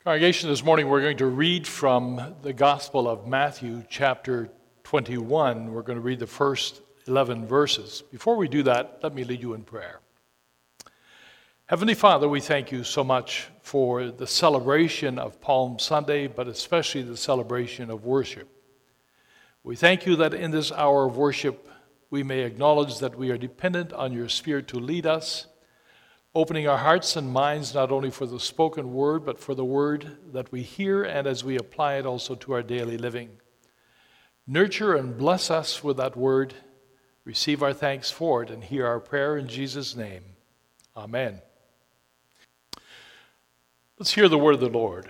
Congregation, this morning we're going to read from the Gospel of Matthew, chapter 21. We're going to read the first 11 verses. Before we do that, let me lead you in prayer. Heavenly Father, we thank you so much for the celebration of Palm Sunday, but especially the celebration of worship. We thank you that in this hour of worship, we may acknowledge that we are dependent on your Spirit to lead us, opening our hearts and minds not only for the spoken word, but for the word that we hear and as we apply it also to our daily living. Nurture and bless us with that word. Receive our thanks for it and hear our prayer in Jesus' name. Amen. Let's hear the word of the Lord.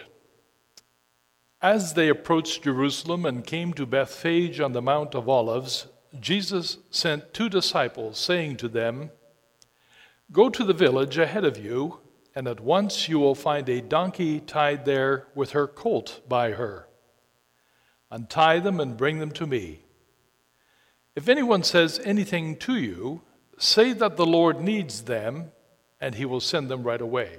As they approached Jerusalem and came to Bethphage on the Mount of Olives, Jesus sent 2 disciples, saying to them, "Go to the village ahead of you, and at once you will find a donkey tied there with her colt by her. Untie them and bring them to me. If anyone says anything to you, say that the Lord needs them, and he will send them right away."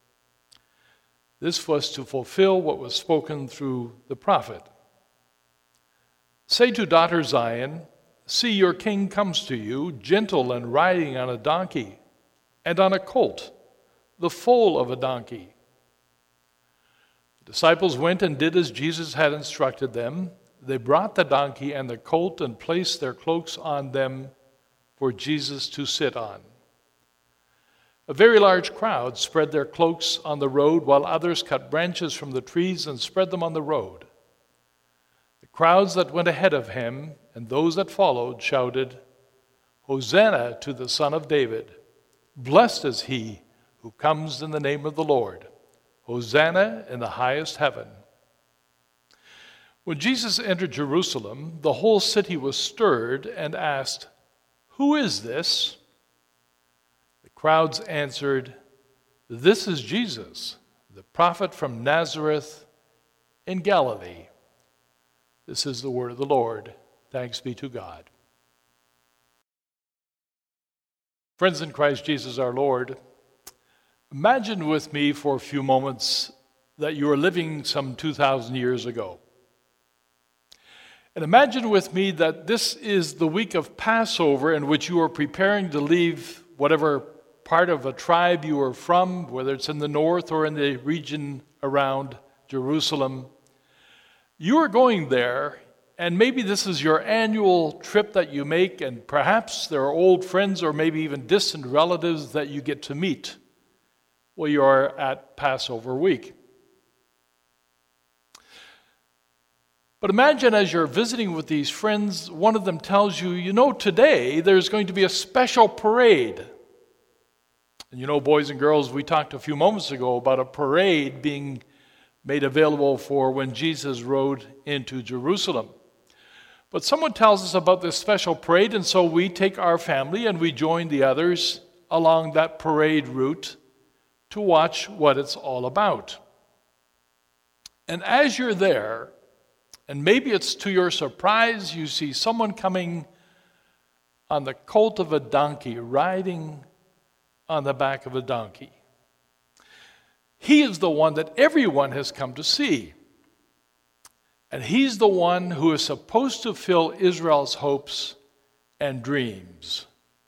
This was to fulfill what was spoken through the prophet. "Say to daughter Zion, see, your king comes to you, gentle and riding on a donkey, and on a colt, the foal of a donkey." The disciples went and did as Jesus had instructed them. They brought the donkey and the colt and placed their cloaks on them for Jesus to sit on. A very large crowd spread their cloaks on the road, while others cut branches from the trees and spread them on the road. The crowds that went ahead of him and those that followed shouted, "Hosanna to the Son of David! Blessed is he who comes in the name of the Lord. Hosanna in the highest heaven." When Jesus entered Jerusalem, the whole city was stirred and asked, "Who is this?" The crowds answered, "This is Jesus, the prophet from Nazareth in Galilee." This is the word of the Lord. Thanks be to God. Friends in Christ Jesus our Lord, imagine with me for a few moments that you are living some 2,000 years ago. And imagine with me that this is the week of Passover in which you are preparing to leave whatever part of a tribe you are from, whether it's in the north or in the region around Jerusalem. You are going there, and maybe this is your annual trip that you make, and perhaps there are old friends or maybe even distant relatives that you get to meet while you are at Passover week. But imagine as you're visiting with these friends, one of them tells you, today there's going to be a special parade. And boys and girls, we talked a few moments ago about a parade being made available for when Jesus rode into Jerusalem. But someone tells us about this special parade, and so we take our family and we join the others along that parade route to watch what it's all about. And as you're there, and maybe it's to your surprise, you see someone coming on the colt of a donkey, riding on the back of a donkey. He is the one that everyone has come to see. And he's the one who is supposed to fill Israel's hopes and dreams.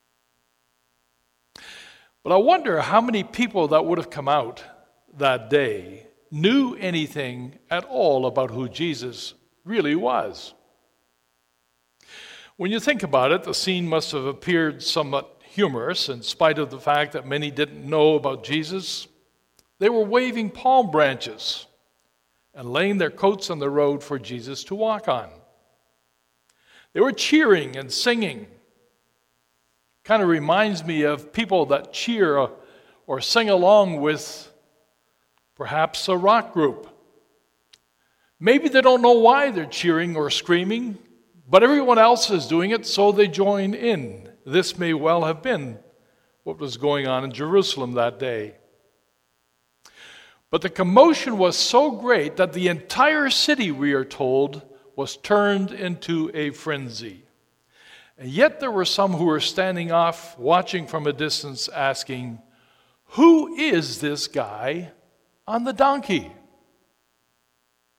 But I wonder how many people that would have come out that day knew anything at all about who Jesus really was. When you think about it, the scene must have appeared somewhat humorous in spite of the fact that many didn't know about Jesus. They were waving palm branches and laying their coats on the road for Jesus to walk on. They were cheering and singing. Kind of reminds me of people that cheer or sing along with perhaps a rock group. Maybe they don't know why they're cheering or screaming, but everyone else is doing it, so they join in. This may well have been what was going on in Jerusalem that day. But the commotion was so great that the entire city, we are told, was turned into a frenzy. And yet there were some who were standing off, watching from a distance, asking, "Who is this guy on the donkey?"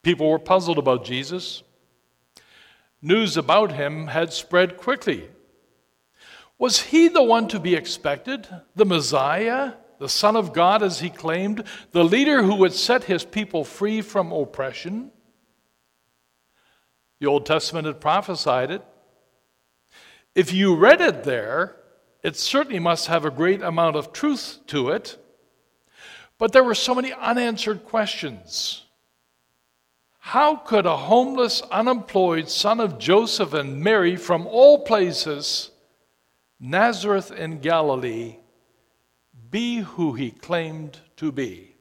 People were puzzled about Jesus. News about him had spread quickly. Was he the one to be expected, the Messiah, the Son of God as he claimed, the leader who would set his people free from oppression? The Old Testament had prophesied it. If you read it there, it certainly must have a great amount of truth to it. But there were so many unanswered questions. How could a homeless, unemployed son of Joseph and Mary from all places, Nazareth in Galilee, be who he claimed to be?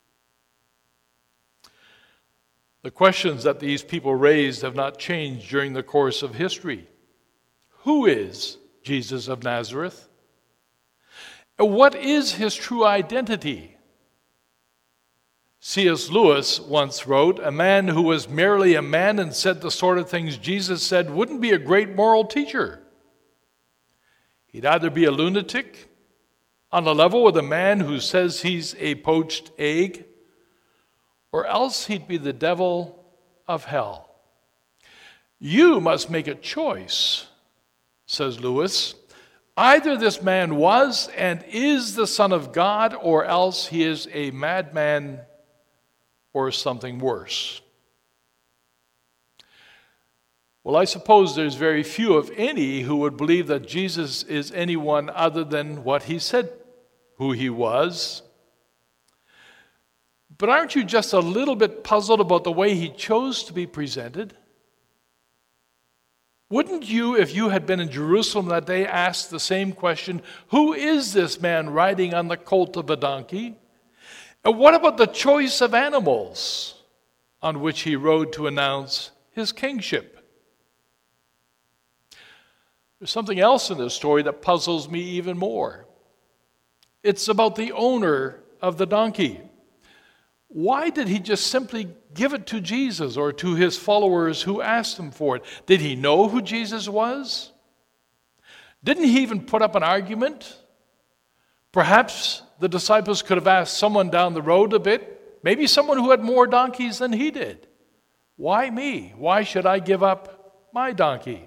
The questions that these people raised have not changed during the course of history. Who is Jesus of Nazareth? And what is his true identity? C.S. Lewis once wrote, "A man who was merely a man and said the sort of things Jesus said wouldn't be a great moral teacher. He'd either be a lunatic on a level with a man who says he's a poached egg, or else he'd be the devil of hell. You must make a choice," says Lewis. "Either this man was and is the Son of God, or else he is a madman or something worse." Well, I suppose there's very few, if any, who would believe that Jesus is anyone other than what he said who he was. But aren't you just a little bit puzzled about the way he chose to be presented? Wouldn't you, if you had been in Jerusalem that day, ask the same question, who is this man riding on the colt of a donkey? And what about the choice of animals on which he rode to announce his kingship? There's something else in this story that puzzles me even more. It's about the owner of the donkey. Why did he just simply give it to Jesus or to his followers who asked him for it? Did he know who Jesus was? Didn't he even put up an argument? Perhaps the disciples could have asked someone down the road a bit, maybe someone who had more donkeys than he did. Why me? Why should I give up my donkey?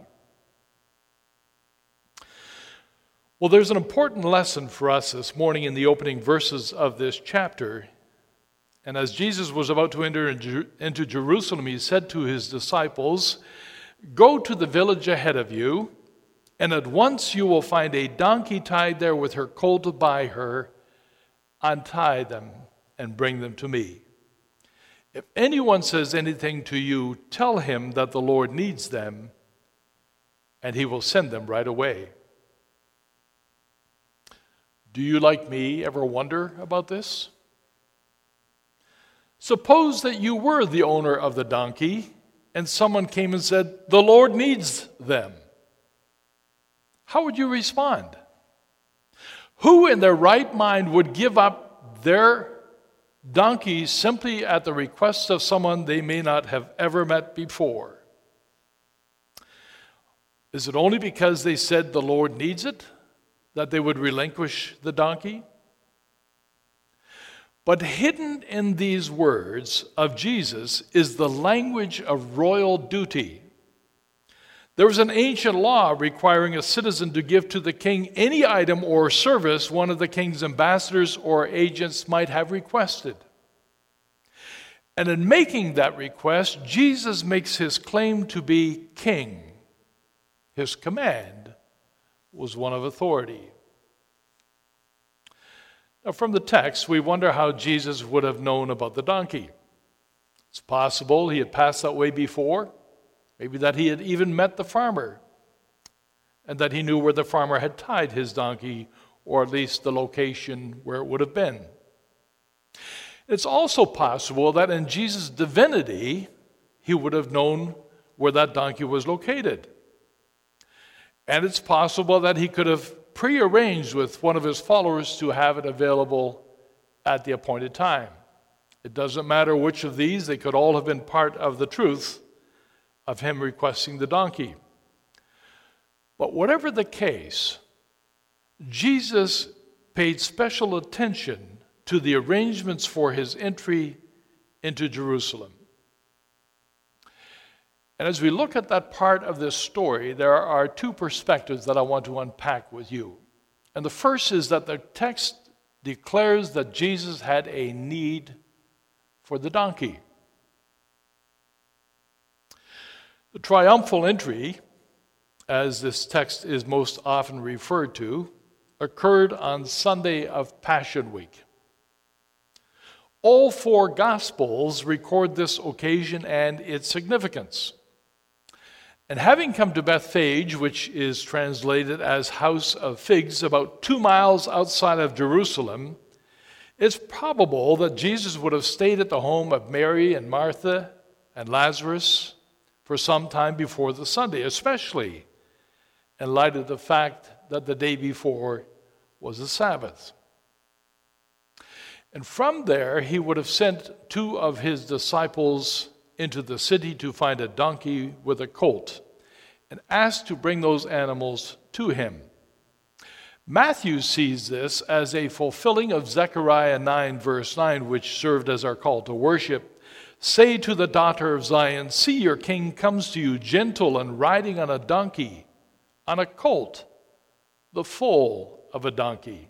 Well, there's an important lesson for us this morning in the opening verses of this chapter. And as Jesus was about to enter into Jerusalem, he said to his disciples, "Go to the village ahead of you, and at once you will find a donkey tied there with her colt by her. Untie them and bring them to me. If anyone says anything to you, tell him that the Lord needs them, and he will send them right away." Do you, like me, ever wonder about this? Suppose that you were the owner of the donkey and someone came and said, "The Lord needs them." How would you respond? Who in their right mind would give up their donkey simply at the request of someone they may not have ever met before? Is it only because they said the Lord needs it that they would relinquish the donkey? But hidden in these words of Jesus is the language of royal duty. There was an ancient law requiring a citizen to give to the king any item or service one of the king's ambassadors or agents might have requested. And in making that request, Jesus makes his claim to be king. His command was one of authority. Now, from the text, we wonder how Jesus would have known about the donkey. It's possible he had passed that way before, maybe that he had even met the farmer, and that he knew where the farmer had tied his donkey, or at least the location where it would have been. It's also possible that in Jesus' divinity, he would have known where that donkey was located. And it's possible that he could have prearranged with one of his followers to have it available at the appointed time. It doesn't matter which of these, they could all have been part of the truth of him requesting the donkey. But whatever the case, Jesus paid special attention to the arrangements for his entry into Jerusalem. And as we look at that part of this story, there are two perspectives that I want to unpack with you. And the first is that the text declares that Jesus had a need for the donkey. The triumphal entry, as this text is most often referred to, occurred on Sunday of Passion Week. All four Gospels record this occasion and its significance. And having come to Bethphage, which is translated as House of Figs, about 2 miles outside of Jerusalem, it's probable that Jesus would have stayed at the home of Mary and Martha and Lazarus for some time before the Sunday, especially in light of the fact that the day before was the Sabbath. And from there, he would have sent 2 of his disciples into the city to find a donkey with a colt and asked to bring those animals to him. Matthew sees this as a fulfilling of Zechariah 9, verse 9, which served as our call to worship. Say to the daughter of Zion, see, your king comes to you gentle and riding on a donkey, on a colt, the foal of a donkey.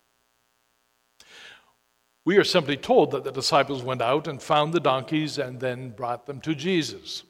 We are simply told that the disciples went out and found the donkeys and then brought them to Jesus.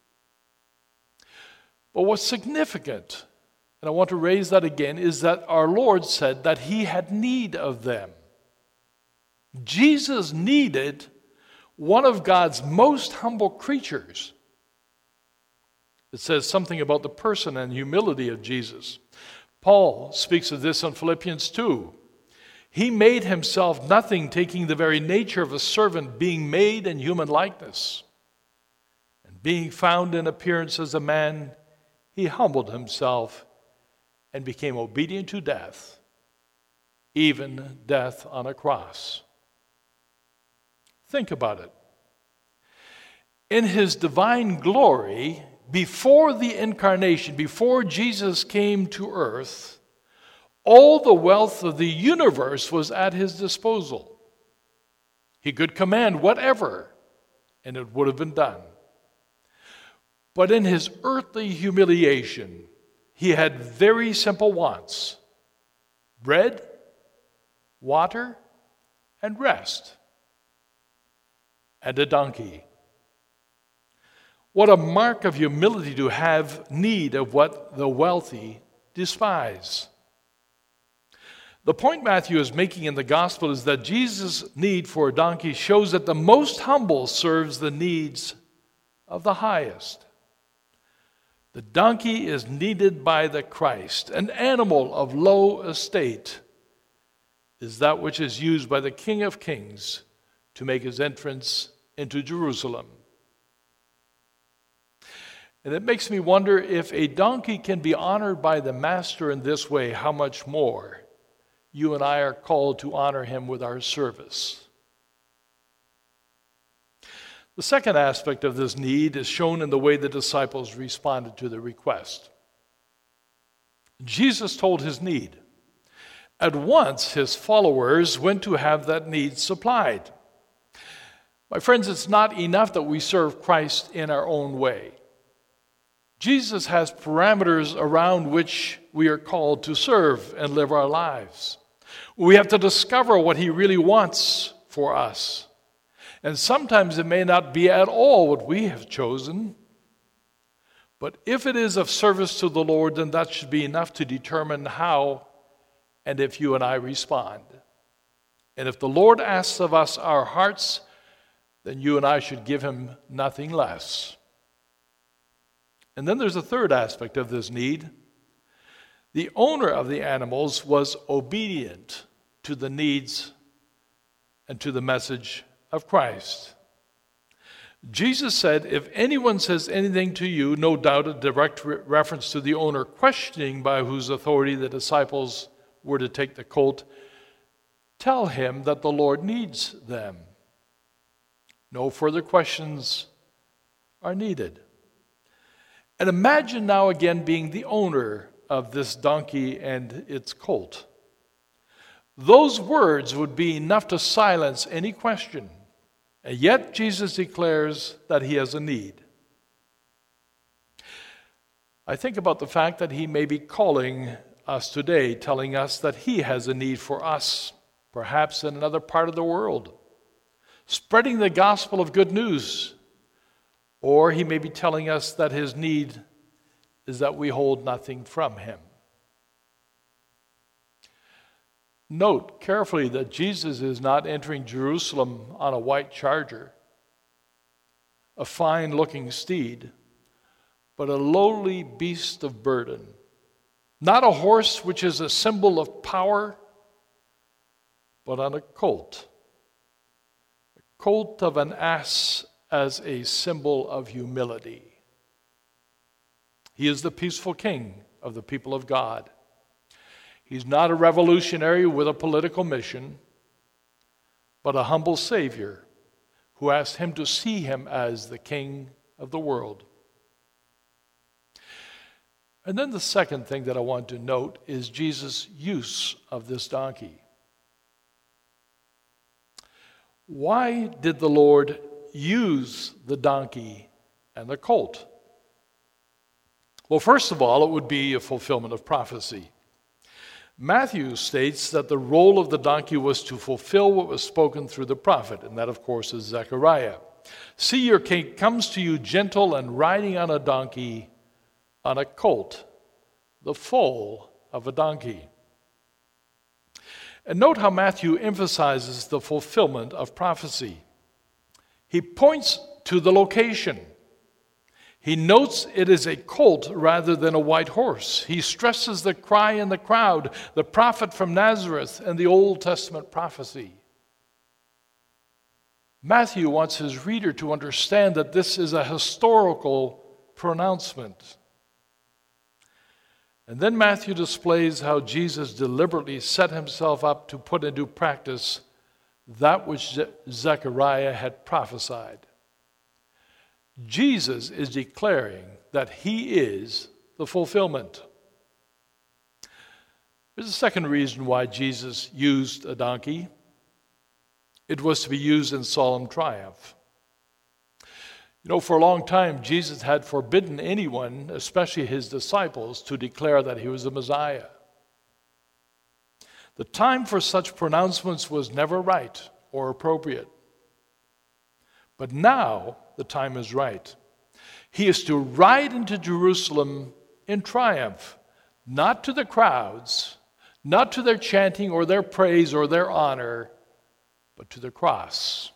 But what's significant, and I want to raise that again, is that our Lord said that he had need of them. Jesus needed one of God's most humble creatures. It says something about the person and humility of Jesus. Paul speaks of this in Philippians 2. He made himself nothing, taking the very nature of a servant, being made in human likeness. And being found in appearance as a man, he humbled himself and became obedient to death, even death on a cross. Think about it. In his divine glory, before the incarnation, before Jesus came to earth, all the wealth of the universe was at his disposal. He could command whatever, and it would have been done. But in his earthly humiliation, he had very simple wants: bread, water, and rest, and a donkey. What a mark of humility to have need of what the wealthy despise. The point Matthew is making in the gospel is that Jesus' need for a donkey shows that the most humble serves the needs of the highest. The donkey is needed by the Christ. An animal of low estate is that which is used by the King of Kings to make his entrance into Jerusalem. And it makes me wonder, if a donkey can be honored by the master in this way, how much more you and I are called to honor him with our service. The second aspect of this need is shown in the way the disciples responded to the request. Jesus told his need. At once, his followers went to have that need supplied. My friends, it's not enough that we serve Christ in our own way. Jesus has parameters around which we are called to serve and live our lives. We have to discover what he really wants for us. And sometimes it may not be at all what we have chosen. But if it is of service to the Lord, then that should be enough to determine how and if you and I respond. And if the Lord asks of us our hearts, then you and I should give him nothing less. And then there's a third aspect of this need. The owner of the animals was obedient to the needs and to the message of Christ. Jesus said, if anyone says anything to you, no doubt a direct reference to the owner, questioning by whose authority the disciples were to take the colt, tell him that the Lord needs them. No further questions are needed. And imagine now again being the owner of this donkey and its colt. Those words would be enough to silence any question. And yet Jesus declares that he has a need. I think about the fact that he may be calling us today, telling us that he has a need for us, perhaps in another part of the world, spreading the gospel of good news. Or he may be telling us that his need is that we hold nothing from him. Note carefully that Jesus is not entering Jerusalem on a white charger, a fine-looking steed, but a lowly beast of burden. Not a horse, which is a symbol of power, but on a colt of an ass as a symbol of humility. He is the peaceful king of the people of God. He's not a revolutionary with a political mission, but a humble Savior who asked him to see him as the King of the world. And then the second thing that I want to note is Jesus' use of this donkey. Why did the Lord use the donkey and the colt? Well, first of all, it would be a fulfillment of prophecy. Matthew states that the role of the donkey was to fulfill what was spoken through the prophet, and that, of course, is Zechariah. See, your king comes to you gentle and riding on a donkey, on a colt, the foal of a donkey. And note how Matthew emphasizes the fulfillment of prophecy. He points to the location. He notes it is a colt rather than a white horse. He stresses the cry in the crowd, the prophet from Nazareth, and the Old Testament prophecy. Matthew wants his reader to understand that this is a historical pronouncement. And then Matthew displays how Jesus deliberately set himself up to put into practice that which Zechariah had prophesied. Jesus is declaring that he is the fulfillment. There's a second reason why Jesus used a donkey. It was to be used in solemn triumph. You know, for a long time, Jesus had forbidden anyone, especially his disciples, to declare that he was the Messiah. The time for such pronouncements was never right or appropriate. But now, the time is right. He is to ride into Jerusalem in triumph, not to the crowds, not to their chanting or their praise or their honor, but to the cross.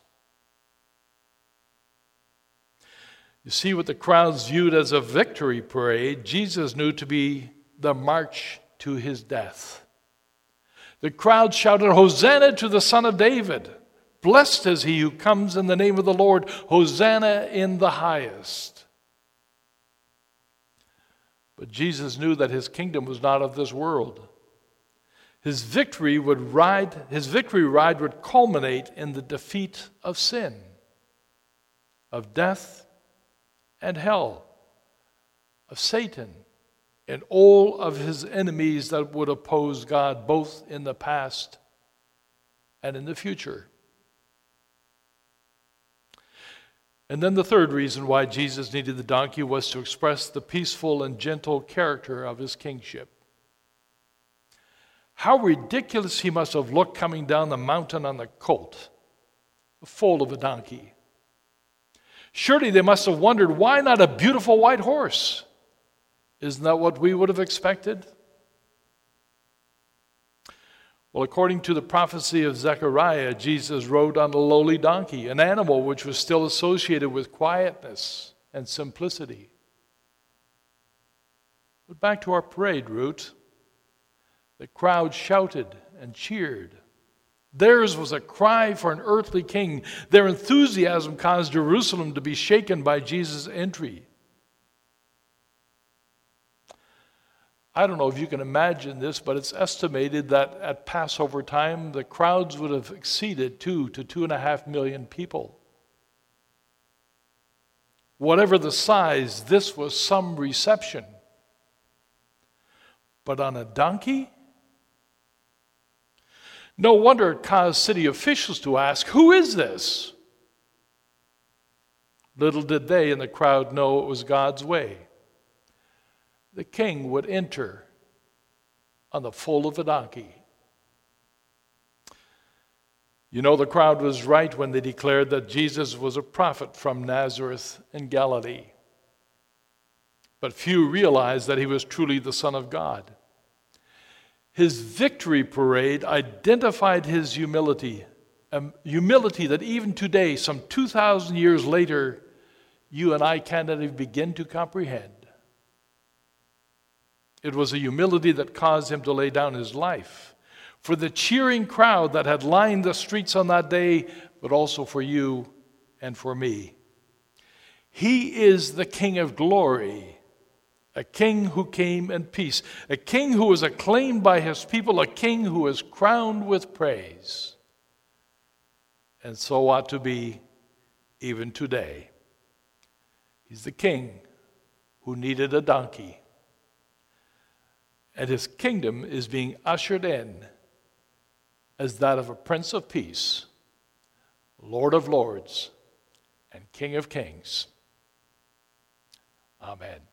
You see, what the crowds viewed as a victory parade, Jesus knew to be the march to his death. The crowd shouted, "Hosanna to the Son of David! Blessed is he who comes in the name of the Lord. Hosanna in the highest." But Jesus knew that his kingdom was not of this world. His victory ride would culminate in the defeat of sin, of death and hell, of Satan, and all of his enemies that would oppose God both in the past and in the future. And then the third reason why Jesus needed the donkey was to express the peaceful and gentle character of his kingship. How ridiculous he must have looked coming down the mountain on the colt, the foal of a donkey. Surely they must have wondered, why not a beautiful white horse? Isn't that what we would have expected? Well, according to the prophecy of Zechariah, Jesus rode on a lowly donkey, an animal which was still associated with quietness and simplicity. But back to our parade route, the crowd shouted and cheered. Theirs was a cry for an earthly king. Their enthusiasm caused Jerusalem to be shaken by Jesus' entry. I don't know if you can imagine this, but it's estimated that at Passover time, the crowds would have exceeded 2 to 2.5 million people. Whatever the size, this was some reception. But on a donkey? No wonder it caused city officials to ask, "Who is this?" Little did they in the crowd know it was God's way. the king would enter on the foal of a donkey. You know, the crowd was right when they declared that Jesus was a prophet from Nazareth in Galilee. But few realized that he was truly the Son of God. His victory parade identified his humility, humility that even today, some 2,000 years later, you and I cannot even begin to comprehend. It was a humility that caused him to lay down his life for the cheering crowd that had lined the streets on that day, but also for you and for me. He is the King of glory, a king who came in peace, a king who was acclaimed by his people, a king who is crowned with praise. And so ought to be even today. He's the king who needed a donkey. And his kingdom is being ushered in as that of a Prince of Peace, Lord of Lords, and King of Kings. Amen.